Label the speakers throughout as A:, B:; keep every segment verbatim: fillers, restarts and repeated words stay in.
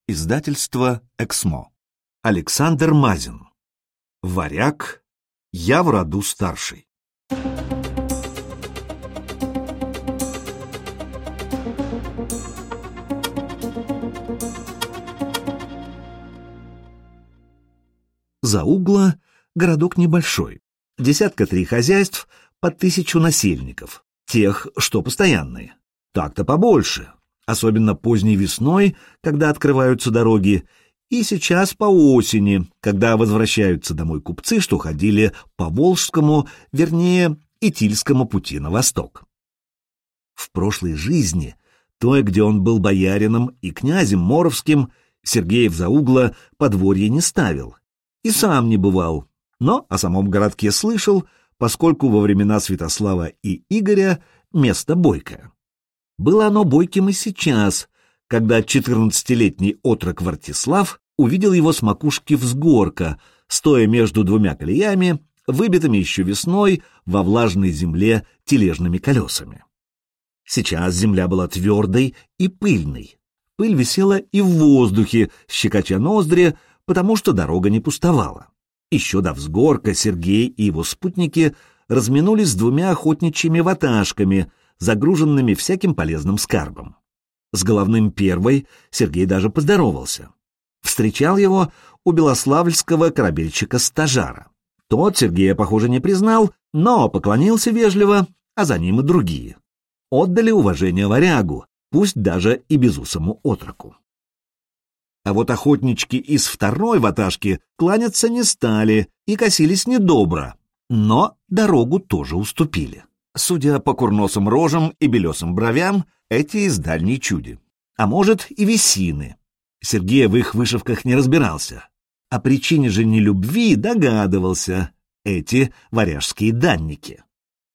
A: Издательство «Эксмо». Александр Мазин. Варяг. Я в роду старший. Заугла — городок небольшой. Десятка три хозяйств по тысячу насельников. Тех, что постоянные. Так-то побольше. Особенно поздней весной, когда открываются дороги, и сейчас по осени, когда возвращаются домой купцы, что ходили по Волжскому, вернее, Итильскому пути на восток. В прошлой жизни, той, где он был боярином и князем Моровским, Сергей в Заугла подворье не ставил и сам не бывал, но о самом городке слышал, поскольку во времена Святослава и Игоря место бойкое. Было оно бойким и сейчас, когда четырнадцатилетний отрок Вартислав увидел его с макушки взгорка, стоя между двумя колеями, выбитыми еще весной во влажной земле тележными колесами. Сейчас земля была твердой и пыльной. Пыль висела и в воздухе, щекоча ноздри, потому что дорога не пустовала. Еще до взгорка Сергей и его спутники разминулись с двумя охотничьими ваташками, загруженными всяким полезным скарбом. С головным первой Сергей даже поздоровался. Встречал его у белославльского корабельщика-стажара. Тот Сергея, похоже, не признал, но поклонился вежливо, а за ним и другие. Отдали уважение варягу, пусть даже и безусому отроку. А вот охотнички из второй ваташки кланяться не стали и косились недобро, но дорогу тоже уступили. Судя по курносым рожам и белесым бровям, эти из дальней чуди. А может, и весины. Сергей в их вышивках не разбирался. О причине же нелюбви догадывался. Эти варяжские данники.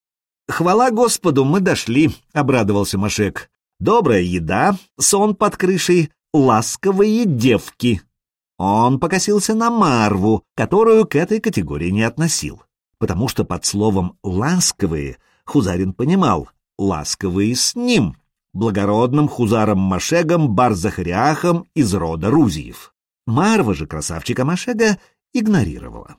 A: «Хвала Господу, мы дошли», — обрадовался Машек. «Добрая еда, сон под крышей, ласковые девки». Он покосился на Марву, которую к этой категории не относил, потому что под словом «ласковые» Хузарин понимал, ласковые с ним, благородным хузаром Машегом Бар-Захариахом из рода Рузиев. Марва же красавчика Машега игнорировала.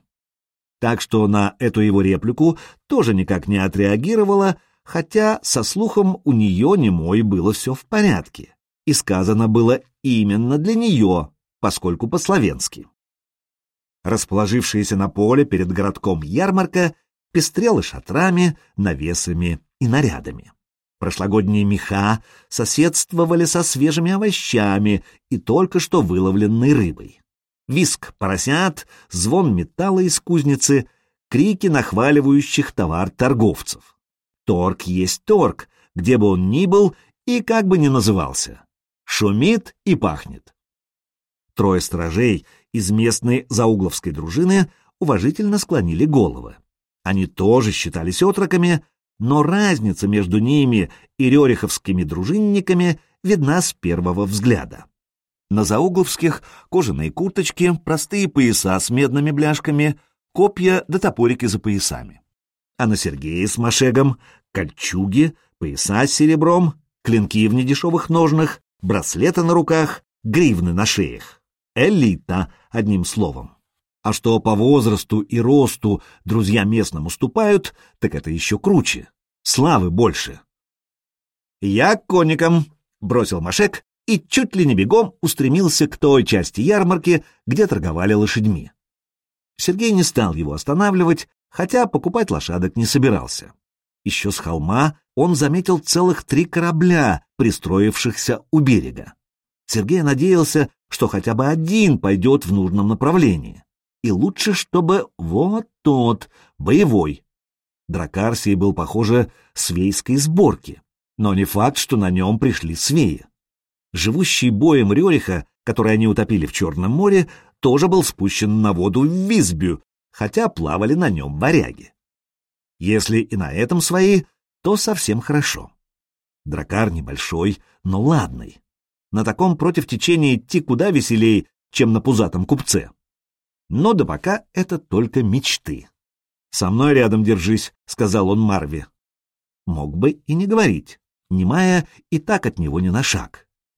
A: Так что на эту его реплику тоже никак не отреагировала, хотя со слухом у нее немой было все в порядке, и сказано было именно для нее, поскольку по-словенски. Расположившаяся на поле перед городком ярмарка пестрела шатрами, навесами и нарядами. Прошлогодние меха соседствовали со свежими овощами и только что выловленной рыбой. Визг поросят, звон металла из кузницы, крики нахваливающих товар торговцев. Торг есть торг, где бы он ни был и как бы ни назывался. Шумит и пахнет. Трое сторожей из местной заугловской дружины уважительно склонили головы. Они тоже считались отроками, но разница между ними и рериховскими дружинниками видна с первого взгляда. На заугловских кожаные курточки, простые пояса с медными бляшками, копья да топорики за поясами. А на Сергее с Машегом кольчуги, пояса с серебром, клинки в недешевых ножнах, браслеты на руках, гривны на шеях. Элита, одним словом. А что по возрасту и росту друзья местным уступают, так это еще круче. Славы больше. «Я к конникам», — бросил Машек и чуть ли не бегом устремился к той части ярмарки, где торговали лошадьми. Сергей не стал его останавливать, хотя покупать лошадок не собирался. Еще с холма он заметил целых три корабля, пристроившихся у берега. Сергей надеялся, что хотя бы один пойдет в нужном направлении. И лучше, чтобы вот тот, боевой. Дракар сей был, похоже, свейской сборки, но не факт, что на нем пришли свеи. Живущий боем Рериха, который они утопили в Черном море, тоже был спущен на воду в Висбю, хотя плавали на нем варяги. Если и на этом свои, то совсем хорошо. Дракар небольшой, но ладный. На таком против течения идти куда веселей, чем на пузатом купце. Но да пока это только мечты. «Со мной рядом держись», — сказал он Марве. Мог бы и не говорить. Немая и так от него не на шаг.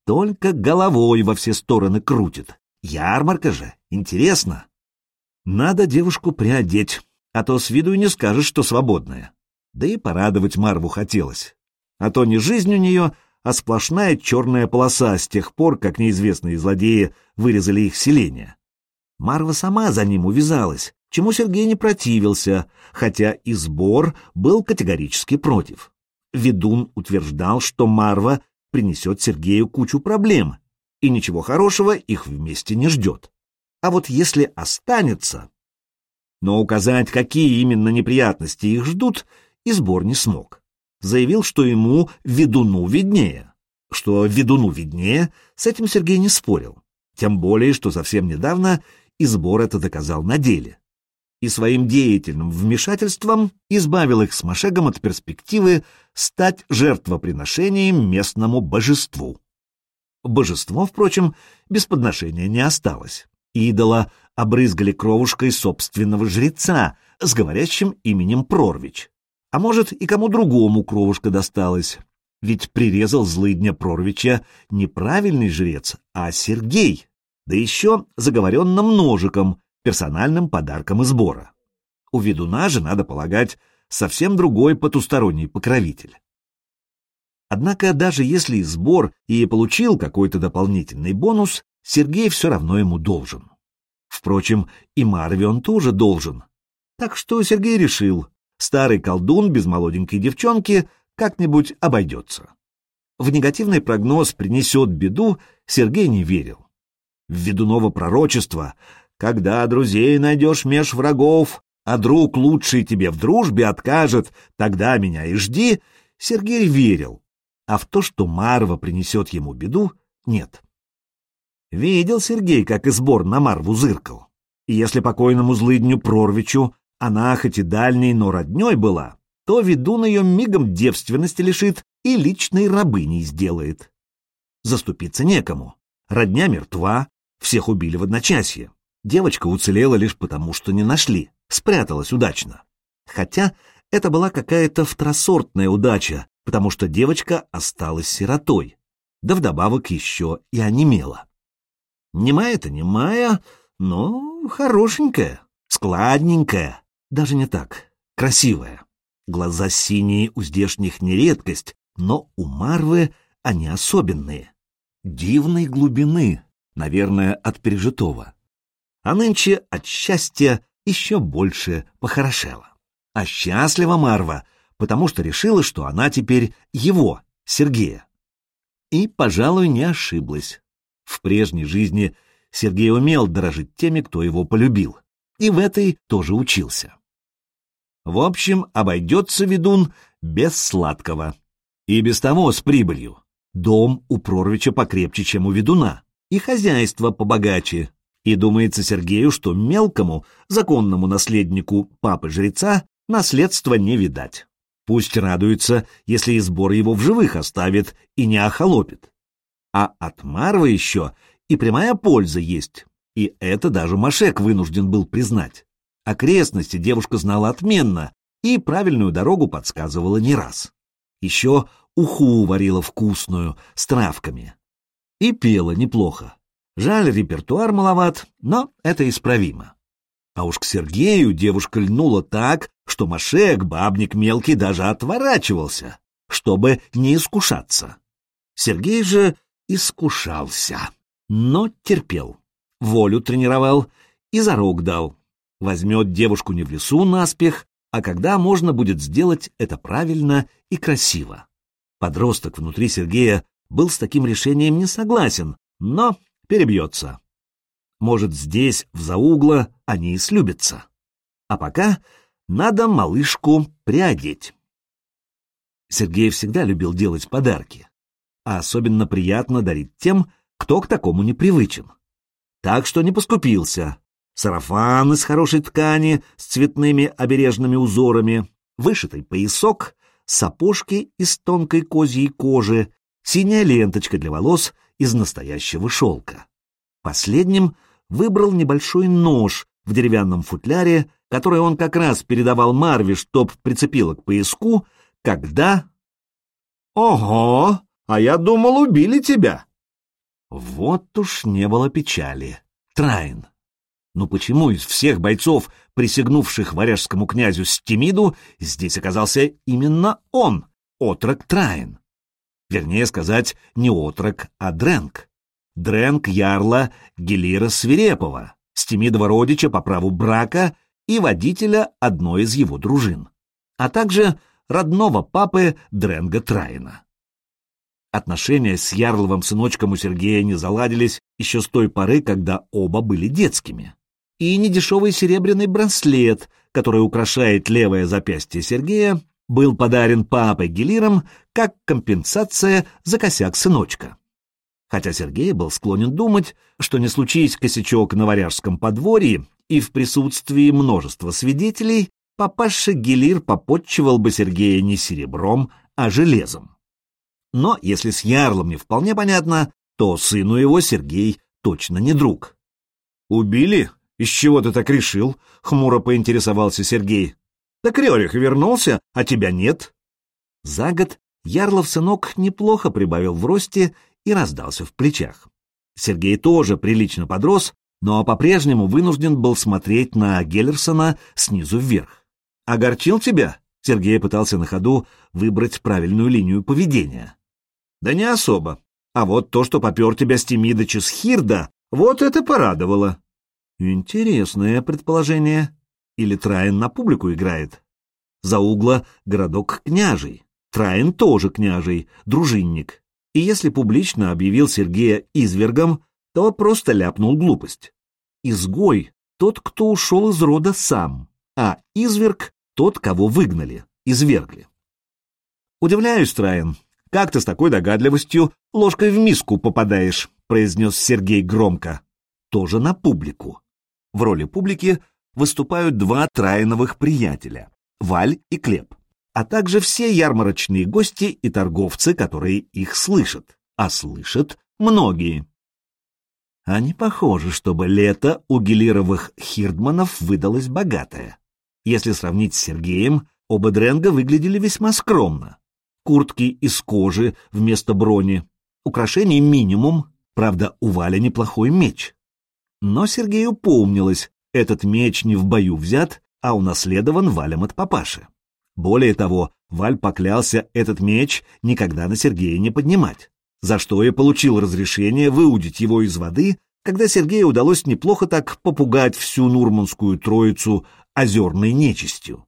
A: только головой во все стороны крутит. Ярмарка же, интересно. Надо девушку приодеть, а то с виду и не скажешь, что свободная. Да и порадовать Марву хотелось. А то не жизнь у нее, а сплошная черная полоса с тех пор, как неизвестные злодеи вырезали их селение. Марва сама за ним увязалась, чему Сергей не противился, хотя и Сбор был категорически против. Ведун утверждал, что Марва принесет Сергею кучу проблем, и ничего хорошего их вместе не ждет. А вот если останется... Но указать, какие именно неприятности их ждут, и Сбор не смог. Заявил, что ему, ведуну, виднее. Что ведуну виднее, с этим Сергей не спорил. Тем более, что совсем недавно и Сбор это доказал на деле. И своим деятельным вмешательством избавил их с Машегом от перспективы стать жертвоприношением местному божеству. Божество, впрочем, без подношения не осталось. Идола обрызгали кровушкой собственного жреца с говорящим именем Прорвич. А может, и кому другому кровушка досталась. Ведь прирезал злыдня Прорвича не правильный жрец, а Сергей, да еще заговоренным ножиком, персональным подарком из Сбора. У ведуна же, надо полагать, совсем другой потусторонний покровитель. Однако даже если Сбор и получил какой-то дополнительный бонус, Сергей все равно ему должен. Впрочем, и Марве он тоже должен. Так что Сергей решил, старый колдун без молоденькой девчонки как-нибудь обойдется. В негативный прогноз принесет беду Сергей не верил. В ведуново пророчество: когда друзей найдешь меж врагов, а друг лучший тебе в дружбе откажет, тогда меня и жди, Сергей верил, а в то, что Марва принесет ему беду, нет. Видел Сергей, как и Сбор на Марву зыркал. И если покойному злыдню Прорвичу она хоть и дальней, но роднёй была, то ведун ее мигом девственности лишит и личной рабыней сделает. Заступиться некому. Родня мертва, всех убили в одночасье. Девочка уцелела лишь потому, что не нашли, спряталась удачно. Хотя это была какая-то второсортная удача, потому что девочка осталась сиротой, да вдобавок еще и онемела. Немая-то немая, но хорошенькая, складненькая, даже не так, красивая. Глаза синие у здешних не редкость, но у Марвы они особенные. Дивной глубины, наверное, от пережитого. А нынче от счастья еще больше похорошела. А счастлива Марва, потому что решила, что она теперь его, Сергея. И, пожалуй, не ошиблась. В прежней жизни Сергей умел дорожить теми, кто его полюбил, и в этой тоже учился. В общем, обойдется ведун без сладкого. И без того с прибылью. Дом у Прорвича покрепче, чем у ведуна, и хозяйство побогаче. И думается Сергею, что мелкому, законному наследнику папы-жреца наследства не видать. Пусть радуется, если и Сбор его в живых оставит и не охолопит. А от Марвы еще и прямая польза есть, и это даже Машек вынужден был признать. Окрестности девушка знала отменно и правильную дорогу подсказывала не раз. Еще уху варила вкусную, с травками. И пела неплохо. Жаль, репертуар маловат, но это исправимо. А уж к Сергею девушка льнула так, что Машек, бабник мелкий, даже отворачивался, чтобы не искушаться. Сергей же искушался, но терпел, волю тренировал и зарок дал. Возьмет девушку не в лесу наспех, а когда можно будет сделать это правильно и красиво. Подросток внутри Сергея был с таким решением не согласен, но перебьется. Может, здесь, в заугло, они и слюбятся. А пока надо малышку приодеть. Сергей всегда любил делать подарки, а особенно приятно дарить тем, кто к такому не привычен. Так что не поскупился. Сарафан из хорошей ткани с цветными обережными узорами, вышитый поясок, сапожки из тонкой козьей кожи, синяя ленточка для волос из настоящего шелка. Последним выбрал небольшой нож в деревянном футляре, который он как раз передавал Марве, чтоб прицепила к пояску, когда... «Ого! А я думал, убили тебя!» Вот уж не было печали. Траин. Но почему из всех бойцов, присягнувших варяжскому князю Стемиду, здесь оказался именно он, отрок Траин? Вернее сказать, не отрок, а дренг. Дренг ярла Гелира Свирепого, Стемидова родича по праву брака и водителя одной из его дружин, а также родного папы Дренга Траина. Отношения с ярловым сыночком у Сергея не заладились еще с той поры, когда оба были детскими. И недешевый серебряный браслет, который украшает левое запястье Сергея, был подарен папой Гелиром как компенсация за косяк сыночка. Хотя Сергей был склонен думать, что не случись косячок на варяжском подворье и в присутствии множества свидетелей, папаша Гелир попотчевал бы Сергея не серебром, а железом. Но если с ярлом не вполне понятно, то сыну его Сергей точно не друг. «Убили? Из чего ты так решил?» — хмуро поинтересовался Сергей. «Так Рерих вернулся, а тебя нет». За год ярлов сынок неплохо прибавил в росте и раздался в плечах. Сергей тоже прилично подрос, но по-прежнему вынужден был смотреть на Геллерсона снизу вверх. «Огорчил тебя?» — Сергей пытался на ходу выбрать правильную линию поведения. «Да не особо. А вот то, что попер тебя Стемида Чесхирда, вот это порадовало». «Интересное предположение. Или Траин на публику играет?» За угла городок княжий. Траин тоже княжий, дружинник. И если публично объявил Сергея извергом, то просто ляпнул глупость. Изгой — тот, кто ушел из рода сам, а изверг — тот, кого выгнали, извергли. «Удивляюсь, Траин, как ты с такой догадливостью ложкой в миску попадаешь», — произнес Сергей громко. Тоже на публику. В роли публики выступают два Траиновых приятеля — Валь и Клеп, а также все ярмарочные гости и торговцы, которые их слышат, а слышат многие. А не похоже, чтобы лето у гелировых хирдманов выдалось богатое. Если сравнить с Сергеем, оба дренга выглядели весьма скромно. Куртки из кожи вместо брони, украшений минимум, правда, у Валя неплохой меч. Но Сергею помнилось, этот меч не в бою взят, а унаследован Валем от папаши. Более того, Валь поклялся этот меч никогда на Сергея не поднимать, за что и получил разрешение выудить его из воды, когда Сергею удалось неплохо так попугать всю Нурманскую троицу озерной нечистью.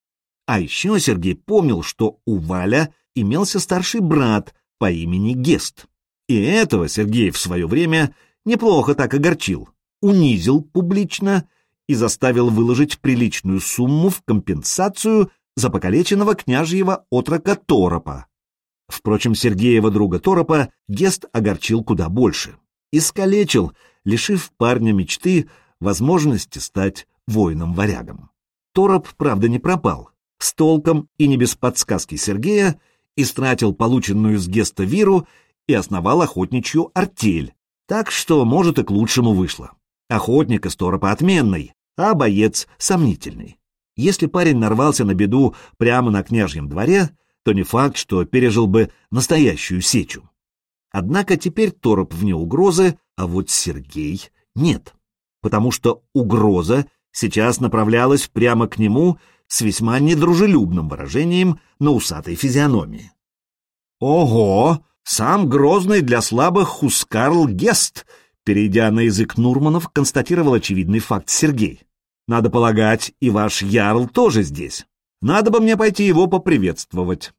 A: А еще Сергей помнил, что у Валя имелся старший брат по имени Гест. И этого Сергей в свое время неплохо так огорчил, унизил публично и заставил выложить приличную сумму в компенсацию за покалеченного княжьего отрока Торопа. Впрочем, Сергеева друга Торопа Гест огорчил куда больше. Искалечил, лишив парня мечты возможности стать воином-варягом. Тороп, правда, не пропал. С толком и не без подсказки Сергея истратил полученную с Геста виру и основал охотничью артель, так что, может, и к лучшему вышло. Охотник из Торопа отменный, а боец сомнительный. Если парень нарвался на беду прямо на княжьем дворе, то не факт, что пережил бы настоящую сечу. Однако теперь Тороп вне угрозы, а вот Сергей нет, потому что угроза сейчас направлялась прямо к нему с весьма недружелюбным выражением на усатой физиономии. «Ого! Сам грозный для слабых Хускарл Гест!» Перейдя на язык Нурманов, констатировал очевидный факт Сергей. «Надо полагать, и ваш ярл тоже здесь. Надо бы мне пойти его поприветствовать».